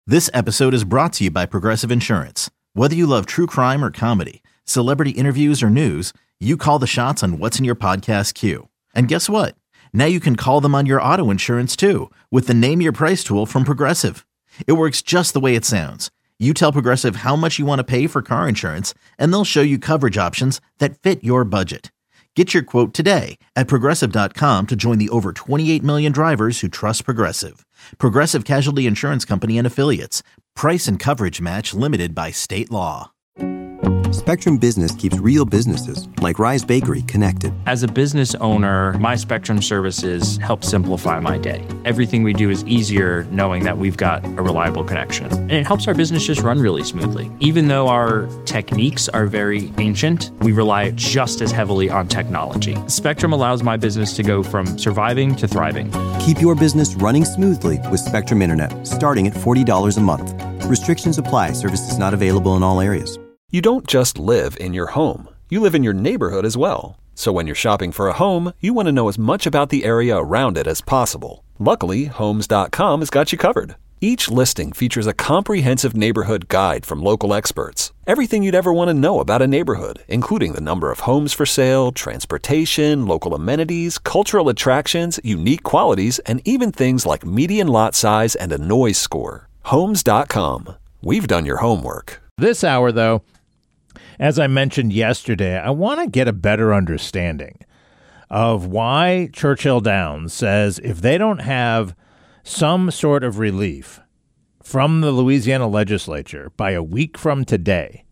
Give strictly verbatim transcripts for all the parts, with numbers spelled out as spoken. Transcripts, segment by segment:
This episode is brought to you by Progressive Insurance. Whether you love true crime or comedy, celebrity interviews or news, you call the shots on what's in your podcast queue. And guess what? Now you can call them on your auto insurance too with the Name Your Price tool from Progressive. It works just the way it sounds. You tell Progressive how much you want to pay for car insurance, and they'll show you coverage options that fit your budget. Get your quote today at Progressive dot com to join the over twenty-eight million drivers who trust Progressive. Progressive Casualty Insurance Company and Affiliates. Price and coverage match limited by state law. Spectrum Business keeps real businesses, like Rise Bakery, connected. As a business owner, my Spectrum services help simplify my day. Everything we do is easier knowing that we've got a reliable connection. And it helps our business just run really smoothly. Even though our techniques are very ancient, we rely just as heavily on technology. Spectrum allows my business to go from surviving to thriving. Keep your business running smoothly with Spectrum Internet, starting at forty dollars a month. Restrictions apply. Services not available in all areas. You don't just live in your home. You live in your neighborhood as well. So when you're shopping for a home, you want to know as much about the area around it as possible. Luckily, Homes dot com has got you covered. Each listing features a comprehensive neighborhood guide from local experts. Everything you'd ever want to know about a neighborhood, including the number of homes for sale, transportation, local amenities, cultural attractions, unique qualities, and even things like median lot size and a noise score. Homes dot com. We've done your homework. This hour, though, as I mentioned yesterday, I want to get a better understanding of why Churchill Downs says if they don't have some sort of relief from the Louisiana legislature by a week from today,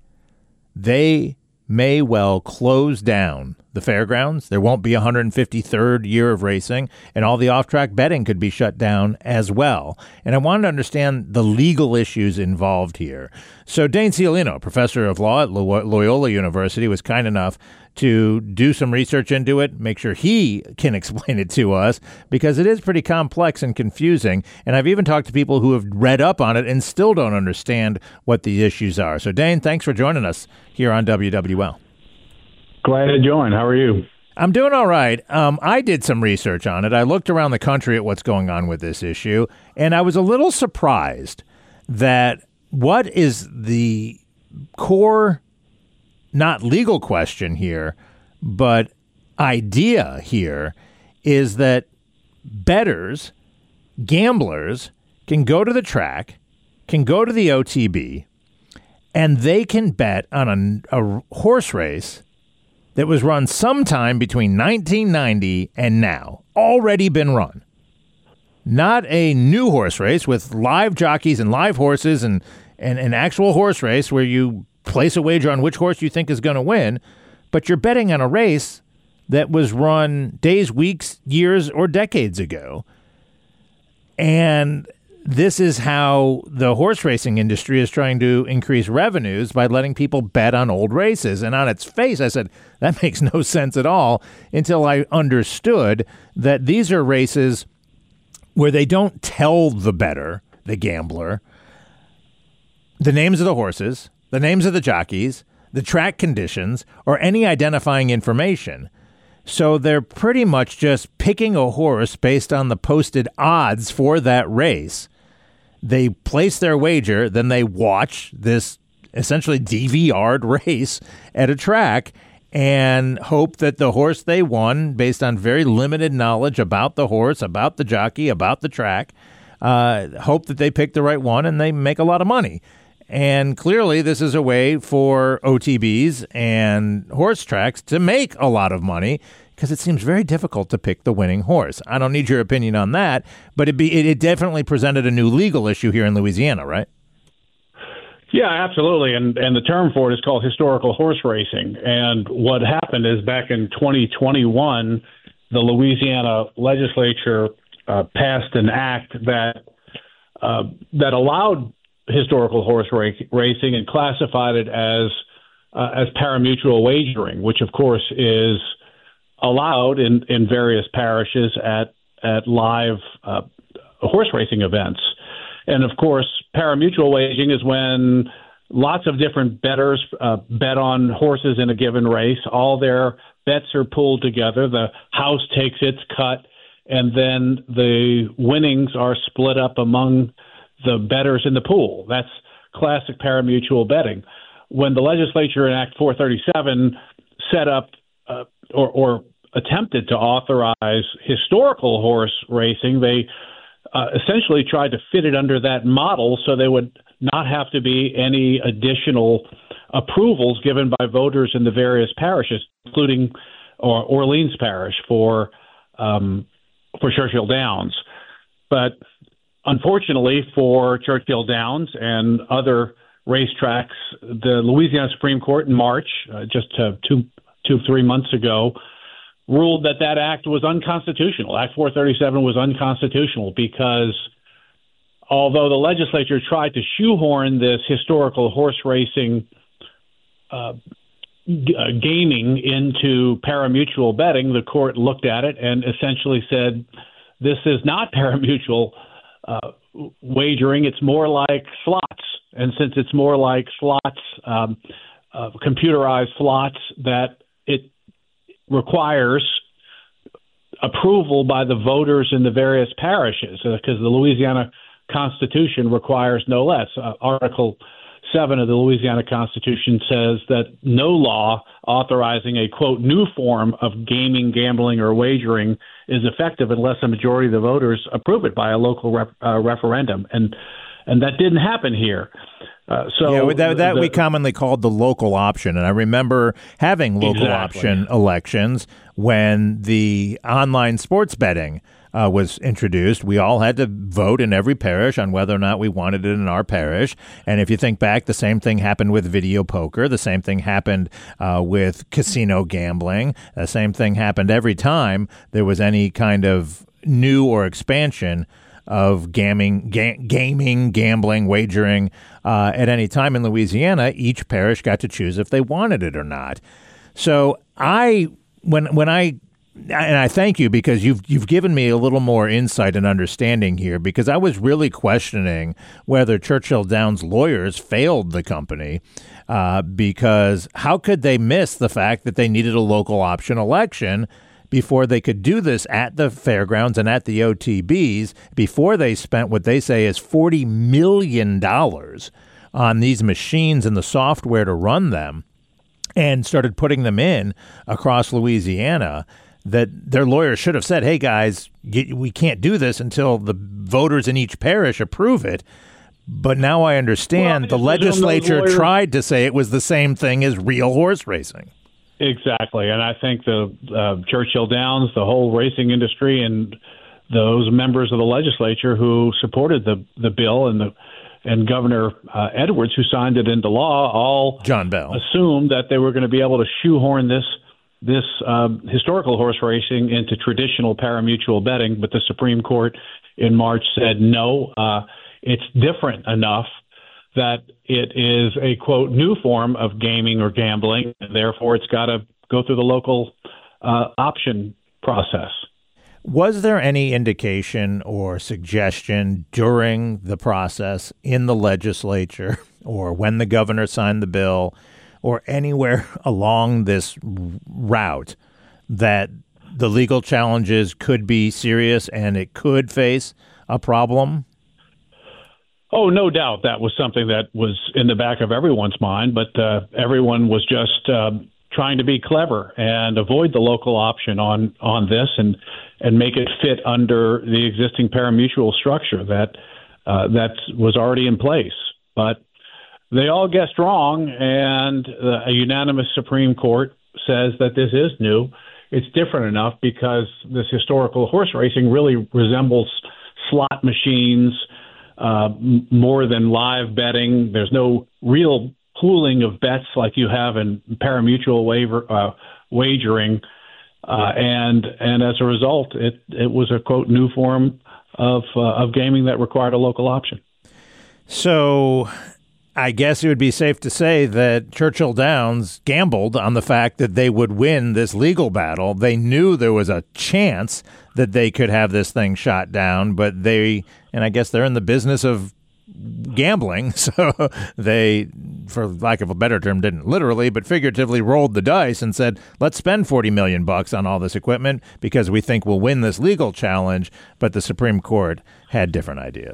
they may well close down the fairgrounds. There won't be a one hundred fifty-third year of racing, and all the off-track betting could be shut down as well. And I wanted to understand the legal issues involved here. So Dane Ciolino, professor of law at Loyola University, was kind enough to do some research into it, make sure he can explain it to us, because it is pretty complex and confusing. And I've even talked to people who have read up on it and still don't understand what the issues are. So Dane, thanks for joining us here on W W L. Glad to join. How are you? I'm doing all right. Um, I did some research on it. I looked around the country at what's going on with this issue, and I was a little surprised that what is the core, not legal question here, but idea here is that bettors, gamblers, can go to the track, can go to the O T B, and they can bet on a, a horse race that was run sometime between nineteen ninety and now, already been run. Not a new horse race with live jockeys and live horses and, and an actual horse race where you place a wager on which horse you think is going to win, but you're betting on a race that was run days, weeks, years, or decades ago. And this is how the horse racing industry is trying to increase revenues by letting people bet on old races. And on its face, I said, that makes no sense at all until I understood that these are races where they don't tell the bettor, the gambler, the names of the horses, the names of the jockeys, the track conditions, or any identifying information. So they're pretty much just picking a horse based on the posted odds for that race. They place their wager, then they watch this essentially D V R'd race at a track and hope that the horse they won, based on very limited knowledge about the horse, about the jockey, about the track, uh, hope that they pick the right one and they make a lot of money. And clearly this is a way for O T Bs and horse tracks to make a lot of money, because it seems very difficult to pick the winning horse. I don't need your opinion on that, but it, be, it, it definitely presented a new legal issue here in Louisiana, right? Yeah, absolutely. And and the term for it is called historical horse racing. And what happened is back in twenty twenty-one, the Louisiana legislature uh, passed an act that uh, that allowed historical horse ra- racing and classified it as uh, as parimutuel wagering, which of course is allowed in, in various parishes at at live uh, horse racing events. And of course, parimutuel wagering is when lots of different bettors uh, bet on horses in a given race. All their bets are pooled together. The house takes its cut, and then the winnings are split up among the bettors in the pool. That's classic parimutuel betting. When the legislature in Act four thirty-seven set up uh, or, or attempted to authorize historical horse racing, they uh, essentially tried to fit it under that model so there would not have to be any additional approvals given by voters in the various parishes, including or Orleans Parish for um, for Churchill Downs. But unfortunately for Churchill Downs and other racetracks, the Louisiana Supreme Court in March, uh, just uh, two, two, three months ago, ruled that that act was unconstitutional. Act four thirty-seven was unconstitutional because although the legislature tried to shoehorn this historical horse racing uh, g- uh, gaming into parimutuel betting, the court looked at it and essentially said, this is not parimutuel uh, wagering. It's more like slots. And since it's more like slots, um, uh, computerized slots, that it requires approval by the voters in the various parishes, because uh, the Louisiana Constitution requires no less. Uh, Article seven of the Louisiana Constitution says that no law authorizing a, quote, new form of gaming, gambling, or wagering is effective unless a majority of the voters approve it by a local rep, uh, referendum. And and that didn't happen here. Uh, so yeah, that, that the, we commonly called the local option. And I remember having local exactly. option elections when the online sports betting uh, was introduced. We all had to vote in every parish on whether or not we wanted it in our parish. And if you think back, the same thing happened with video poker. The same thing happened uh, with casino gambling. The same thing happened every time there was any kind of new or expansion of gaming, ga- gaming, gambling, wagering uh, at any time in Louisiana. Each parish got to choose if they wanted it or not. So I, when when I, and I thank you because you've you've given me a little more insight and understanding here, because I was really questioning whether Churchill Downs lawyers failed the company, uh, because how could they miss the fact that they needed a local option election before they could do this at the fairgrounds and at the O T Bs, before they spent what they say is forty million dollars on these machines and the software to run them, and started putting them in across Louisiana, that their lawyers should have said, hey, guys, we can't do this until the voters in each parish approve it. But now I understand well, I mean, the legislature tried to say it was the same thing as real horse racing. Exactly, and I think the uh, Churchill Downs, the whole racing industry, and those members of the legislature who supported the, the bill, and the and Governor uh, Edwards, who signed it into law, all John Bell assumed that they were going to be able to shoehorn this this um, historical horse racing into traditional parimutuel betting. But the Supreme Court in March said no, uh, it's different enough that it is a, quote, new form of gaming or gambling, and therefore it's got to go through the local uh, option process. Was there any indication or suggestion during the process in the legislature or when the governor signed the bill or anywhere along this route that the legal challenges could be serious and it could face a problem? Oh, no doubt that was something that was in the back of everyone's mind, but uh, everyone was just uh, trying to be clever and avoid the local option on, on this and and make it fit under the existing parimutuel structure that uh, that was already in place. But they all guessed wrong, and uh, a unanimous Supreme Court says that this is new. It's different enough because this historical horse racing really resembles slot machines, Uh, more than live betting. There's no real pooling of bets like you have in parimutuel waiver, uh, wagering, uh, and and as a result, it it was a, quote, new form of uh, of gaming that required a local option. So I guess it would be safe to say that Churchill Downs gambled on the fact that they would win this legal battle. They knew there was a chance that they could have this thing shot down, but they, and I guess they're in the business of gambling, so they, for lack of a better term, didn't literally, but figuratively rolled the dice and said, let's spend forty million bucks on all this equipment because we think we'll win this legal challenge, but the Supreme Court had different ideas.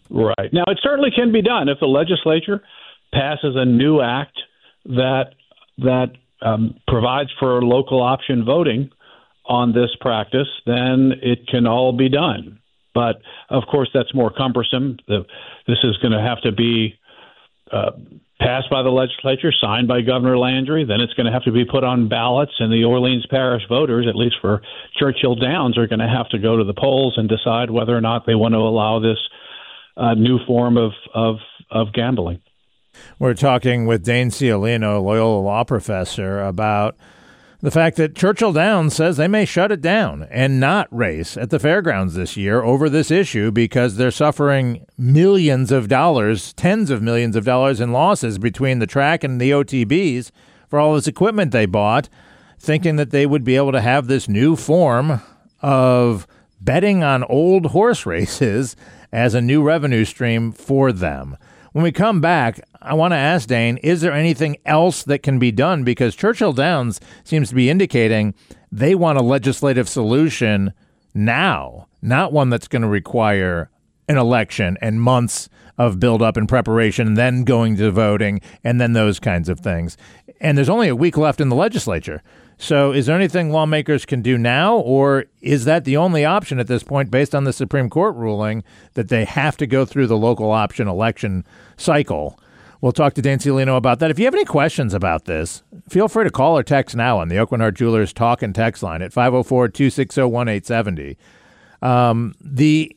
Right. Now, it certainly can be done if the legislature passes a new act that that um, provides for local option voting on this practice, then it can all be done. But, of course, that's more cumbersome. The, this is going to have to be uh, passed by the legislature, signed by Governor Landry. Then it's going to have to be put on ballots, and the Orleans Parish voters, at least for Churchill Downs, are going to have to go to the polls and decide whether or not they want to allow this uh, new form of, of, of gambling. We're talking with Dane Ciolino, Loyola law professor, about the fact that Churchill Downs says they may shut it down and not race at the fairgrounds this year over this issue because they're suffering millions of dollars, tens of millions of dollars in losses between the track and the O T Bs for all this equipment they bought, thinking that they would be able to have this new form of betting on old horse races as a new revenue stream for them. When we come back, I want to ask Dane, is there anything else that can be done? Because Churchill Downs seems to be indicating they want a legislative solution now, not one that's going to require an election and months of buildup and preparation, then going to voting, and then those kinds of things. And there's only a week left in the legislature. So is there anything lawmakers can do now, or is that the only option at this point based on the Supreme Court ruling that they have to go through the local option election cycle? We'll talk to Dane Ciolino about that. If you have any questions about this, feel free to call or text now on the Aucoin Hart Jewelers Talk and Text line at five oh four, two six oh, one eight seven oh. Um, the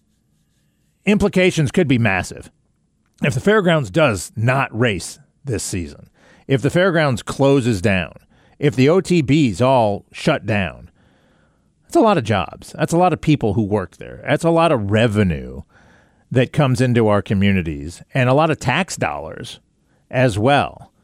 implications could be massive. If the fairgrounds does not race this season, if the fairgrounds closes down, if the O T Bs all shut down, that's a lot of jobs. That's a lot of people who work there. That's a lot of revenue that comes into our communities and a lot of tax dollars as well.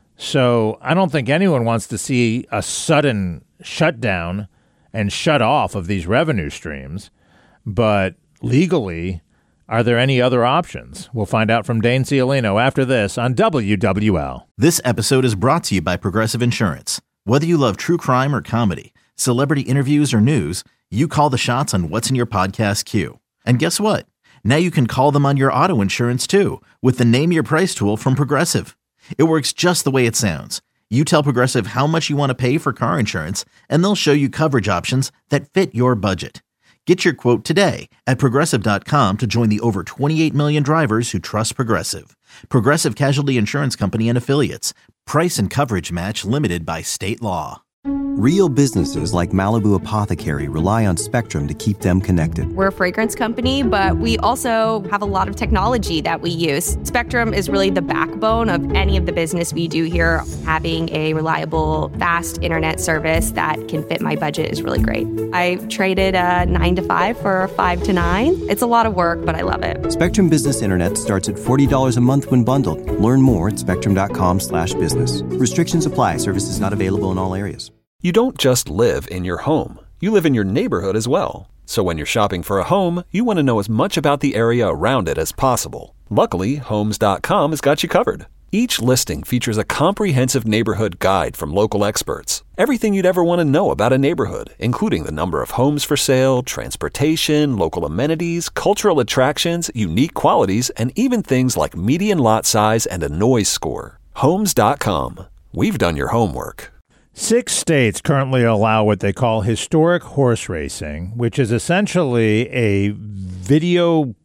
So I don't think anyone wants to see a sudden shutdown and shut off of these revenue streams. But legally, are there any other options? We'll find out from Dane Ciolino after this on W W L. This episode is brought to you by Progressive Insurance. Whether you love true crime or comedy, celebrity interviews or news, you call the shots on what's in your podcast queue. And guess what? Now you can call them on your auto insurance too with the Name Your Price tool from Progressive. It works just the way it sounds. You tell Progressive how much you want to pay for car insurance, and they'll show you coverage options that fit your budget. Get your quote today at Progressive dot com to join the over twenty-eight million drivers who trust Progressive. Progressive Casualty Insurance Company and Affiliates. Price and coverage match limited by state law. Real businesses like Malibu Apothecary rely on Spectrum to keep them connected. We're a fragrance company, but we also have a lot of technology that we use. Spectrum is really the backbone of any of the business we do here. Having a reliable, fast internet service that can fit my budget is really great. I traded a nine to five for a five to nine. It's a lot of work, but I love it. Spectrum Business Internet starts at forty dollars a month when bundled. Learn more at spectrum.com slash business. Restrictions apply. Services not available in all areas. You don't just live in your home. You live in your neighborhood as well. So when you're shopping for a home, you want to know as much about the area around it as possible. Luckily, Homes dot com has got you covered. Each listing features a comprehensive neighborhood guide from local experts. Everything you'd ever want to know about a neighborhood, including the number of homes for sale, transportation, local amenities, cultural attractions, unique qualities, and even things like median lot size and a noise score. Homes dot com. We've done your homework. Six states currently allow what they call historic horse racing, which is essentially a video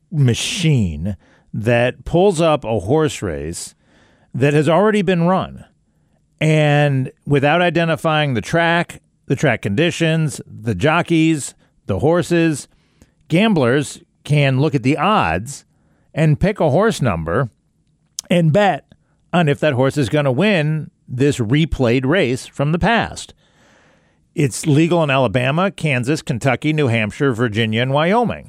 machine that pulls up a horse race that has already been run. And without identifying the track, the track conditions, the jockeys, the horses, gamblers can look at the odds and pick a horse number and bet on if that horse is going to win this replayed race from the past. It's legal in Alabama, Kansas, Kentucky, New Hampshire, Virginia, and Wyoming.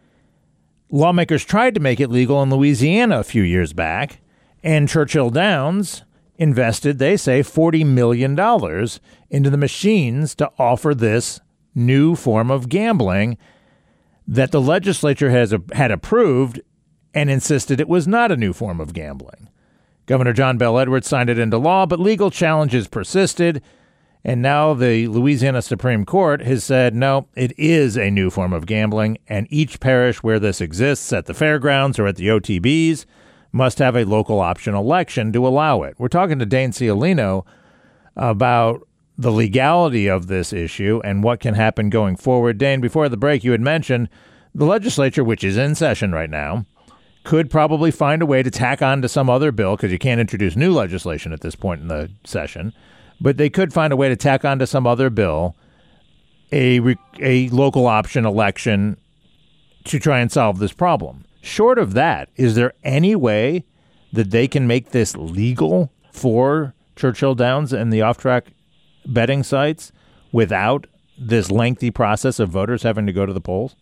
Lawmakers tried to make it legal in Louisiana a few years back, and Churchill Downs invested, they say, forty million dollars into the machines to offer this new form of gambling that the legislature has had approved and insisted it was not a new form of gambling. Governor John Bel Edwards signed it into law, but legal challenges persisted. And now the Louisiana Supreme Court has said, no, it is a new form of gambling, and each parish where this exists at the fairgrounds or at the O T Bs must have a local option election to allow it. We're talking to Dane Ciolino about the legality of this issue and what can happen going forward. Dane, before the break, you had mentioned the legislature, which is in session right now, could probably find a way to tack on to some other bill, because you can't introduce new legislation at this point in the session, but they could find a way to tack on to some other bill a, a local option election to try and solve this problem. Short of that, is there any way that they can make this legal for Churchill Downs and the off-track betting sites without this lengthy process of voters having to go to the polls?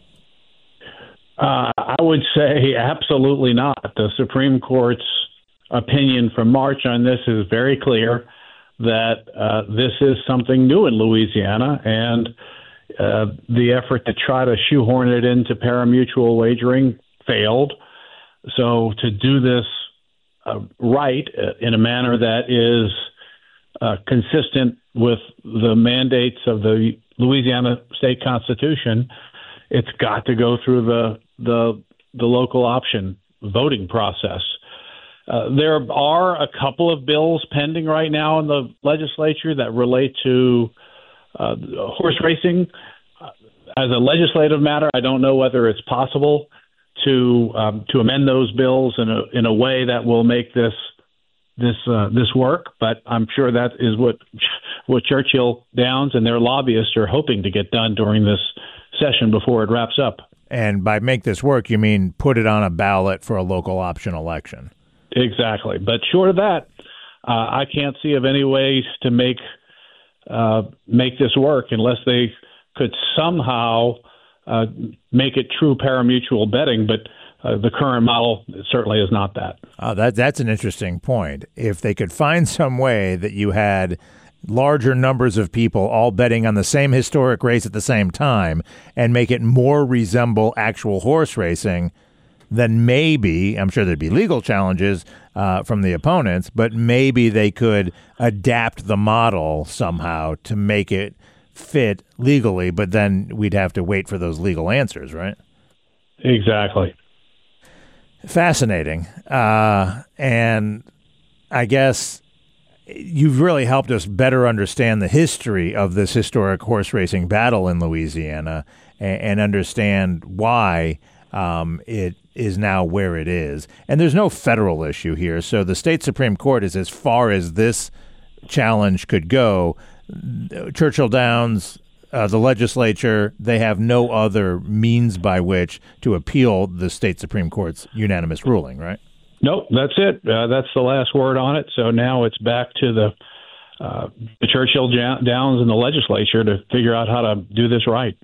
Uh, I would say absolutely not. The Supreme Court's opinion from March on this is very clear that uh, this is something new in Louisiana, and uh, the effort to try to shoehorn it into parimutuel wagering failed. So to do this uh, right uh, in a manner that is uh, consistent with the mandates of the Louisiana state constitution, it's got to go through the the, the local option voting process. Uh, there are a couple of bills pending right now in the legislature that relate to uh, horse racing. Uh, as a legislative matter, I don't know whether it's possible to um, to amend those bills in a in a way that will make this this uh, this work. But I'm sure that is what what Churchill Downs and their lobbyists are hoping to get done during this session before it wraps up. And by make this work, you mean put it on a ballot for a local option election? Exactly. But short of that, uh, I can't see of any ways to make uh, make this work unless they could somehow uh, make it true parimutuel betting. But uh, the current model certainly is not that. Oh, that that's an interesting point. If they could find some way that you had larger numbers of people all betting on the same historic race at the same time and make it more resemble actual horse racing, then maybe, I'm sure there'd be legal challenges uh, from the opponents, but maybe they could adapt the model somehow to make it fit legally, but then we'd have to wait for those legal answers, right? Exactly. Fascinating. Uh, and I guess you've really helped us better understand the history of this historic horse racing battle in Louisiana and, and understand why um, it is now where it is. And there's no federal issue here. So the state Supreme Court is as far as this challenge could go. Churchill Downs, uh, the legislature, they have no other means by which to appeal the state Supreme Court's unanimous ruling, right? Nope, that's it. Uh, that's the last word on it. So now it's back to the, uh, the Churchill Downs and the legislature to figure out how to do this right.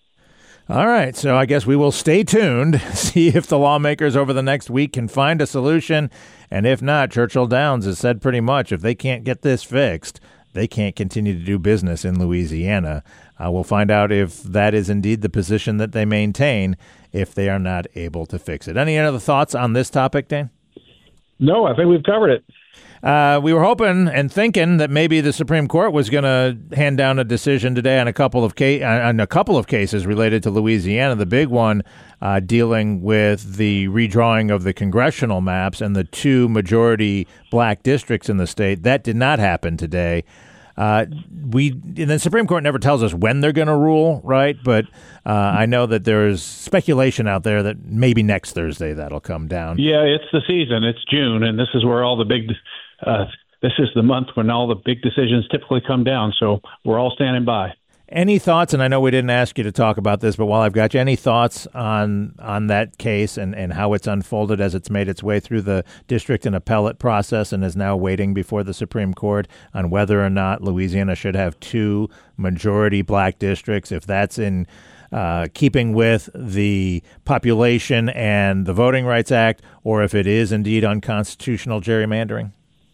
All right, so I guess we will stay tuned, see if the lawmakers over the next week can find a solution. And if not, Churchill Downs has said pretty much if they can't get this fixed, they can't continue to do business in Louisiana. Uh, we'll find out if that is indeed the position that they maintain if they are not able to fix it. Any other thoughts on this topic, Dane? No, I think we've covered it. Uh, we were hoping and thinking that maybe the Supreme Court was going to hand down a decision today on a couple of ca- on a couple of cases related to Louisiana. The big one uh, dealing with the redrawing of the congressional maps and the two majority black districts in the state. That did not happen today. Uh, we and the Supreme Court never tells us when they're going to rule, right? But uh, I know that there's speculation out there that maybe next Thursday that'll come down. Yeah, it's the season. It's June, and this is where all the big uh, this is the month when all the big decisions typically come down. So we're all standing by. Any thoughts, and I know we didn't ask you to talk about this, but while I've got you, any thoughts on on that case and, and how it's unfolded as it's made its way through the district and appellate process and is now waiting before the Supreme Court on whether or not Louisiana should have two majority black districts, if that's in uh, keeping with the population and the Voting Rights Act, or if it is indeed unconstitutional gerrymandering?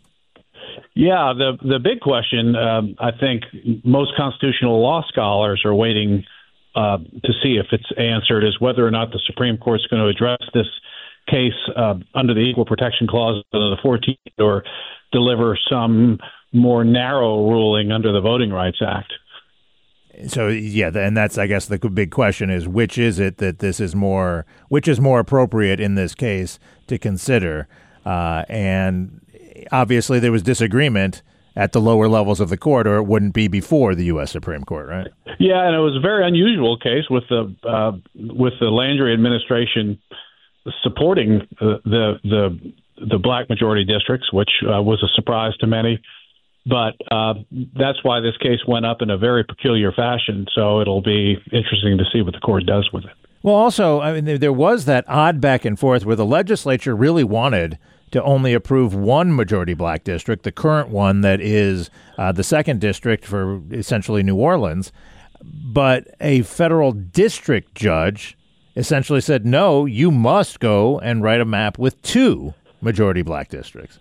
Yeah, the the big question, um, I think most constitutional law scholars are waiting uh, to see if it's answered, is whether or not the Supreme Court's going to address this case uh, under the Equal Protection Clause of the fourteenth or deliver some more narrow ruling under the Voting Rights Act. So, yeah, and that's, I guess, the big question is, which is it that this is more, which is more appropriate in this case to consider? Uh, and obviously there was disagreement at the lower levels of the court, or it wouldn't be before the U S Supreme Court, right? Yeah, and it was a very unusual case with the uh, with the Landry administration supporting uh, the the the black majority districts, which uh, was a surprise to many. But uh, that's why this case went up in a very peculiar fashion. So it'll be interesting to see what the court does with it. Well, also, I mean, there was that odd back and forth where the legislature really wanted to only approve one majority black district, the current one that is uh, the second district for essentially New Orleans. But a federal district judge essentially said, no, you must go and write a map with two majority black districts.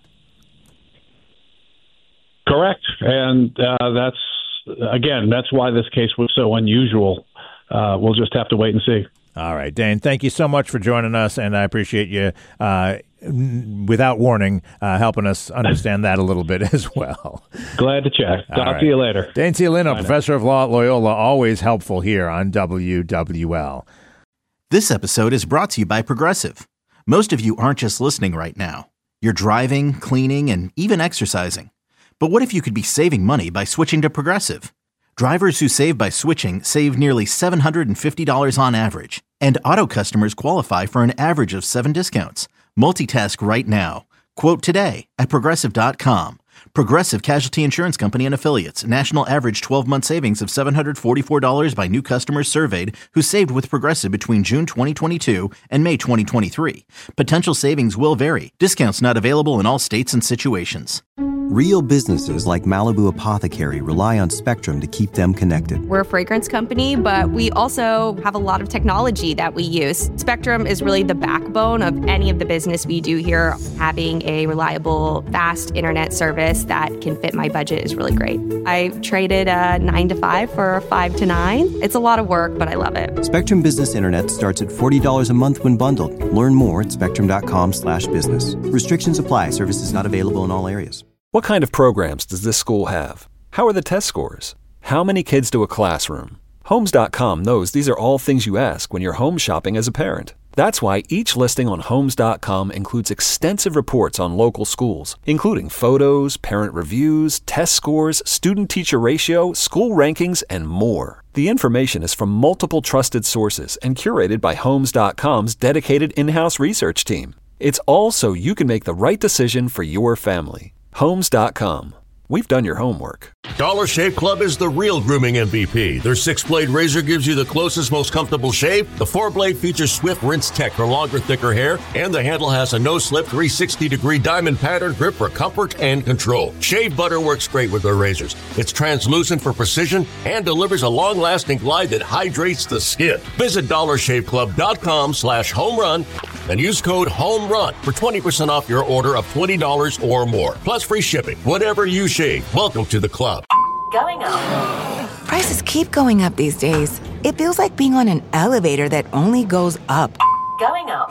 Correct. And uh, that's, again, that's why this case was so unusual. Uh, we'll just have to wait and see. All right, Dane, thank you so much for joining us, and I appreciate you, uh, without warning, uh, helping us understand that a little bit as well. Glad to chat. Talk right. to you later. Dane Ciolino, professor of law at Loyola, always helpful here on W W L. This episode is brought to you by Progressive. Most of you aren't just listening right now. You're driving, cleaning, and even exercising. But what if you could be saving money by switching to Progressive? Drivers who save by switching save nearly seven hundred fifty dollars on average, and auto customers qualify for an average of seven discounts. Multitask right now. Quote today at Progressive dot com. Progressive Casualty Insurance Company and Affiliates. National average twelve-month savings of seven hundred forty-four dollars by new customers surveyed who saved with Progressive between June twenty twenty-two and May twenty twenty-three. Potential savings will vary. Discounts not available in all states and situations. Real businesses like Malibu Apothecary rely on Spectrum to keep them connected. We're a fragrance company, but we also have a lot of technology that we use. Spectrum is really the backbone of any of the business we do here. Having a reliable, fast internet service that can fit my budget is really great. I traded a nine to five for a five to nine. It's a lot of work, but I love it. Spectrum Business Internet starts at forty dollars a month when bundled. Learn more at spectrum.com slash business. Restrictions apply. Services not available in all areas. What kind of programs does this school have? How are the test scores? How many kids do a classroom? Homes dot com knows these are all things you ask when you're home shopping as a parent. That's why each listing on Homes dot com includes extensive reports on local schools, including photos, parent reviews, test scores, student-teacher ratio, school rankings, and more. The information is from multiple trusted sources and curated by Homes dot com's dedicated in-house research team. It's all so you can make the right decision for your family. Homes dot com. We've done your homework. Dollar Shave Club is the real grooming M V P. Their six-blade razor gives you the closest, most comfortable shave. The four-blade features Swift Rinse Tech for longer, thicker hair. And the handle has a no-slip three hundred sixty degree diamond pattern grip for comfort and control. Shave butter works great with their razors. It's translucent for precision and delivers a long-lasting glide that hydrates the skin. Visit dollar shave club dot com slash home run and use code HOMERUN for twenty percent off your order of twenty dollars or more. Plus free shipping. Whatever you shave. Welcome to the club. Going up. Prices keep going up these days. It feels like being on an elevator that only goes up. Going up.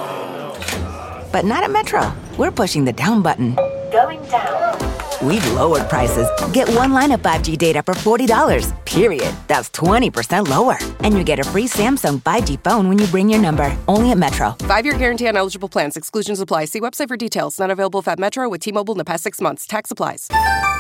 But not at Metro. We're pushing the down button. Going down. We've lowered prices. Get one line of five G data for forty dollars. Period. That's twenty percent lower. And you get a free Samsung five G phone when you bring your number. Only at Metro. Five-year guarantee on eligible plans. Exclusions apply. See website for details. Not available if at Metro with T-Mobile in the past six months. Tax applies.